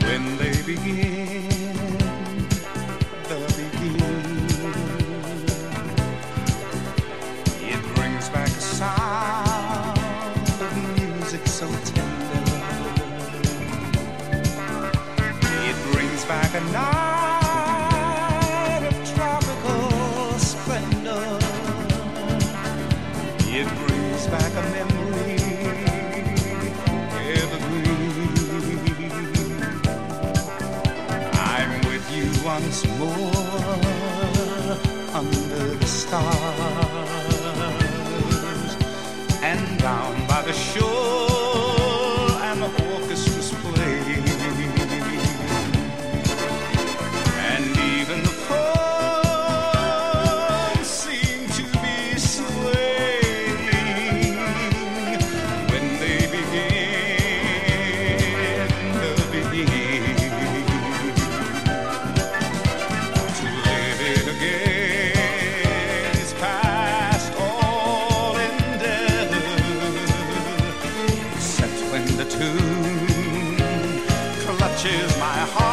When they begin, the begin, it brings back a sound of music so tender. It brings back a night of tropical splendor. It brings back a memory evergreen. I'm with you once more under the stars, and down by the shore, and the orchestra's playing, and even the poems seem to be swaying when they begin, the begin. To live it again is past all endeavor, except when the tune clutches my heart.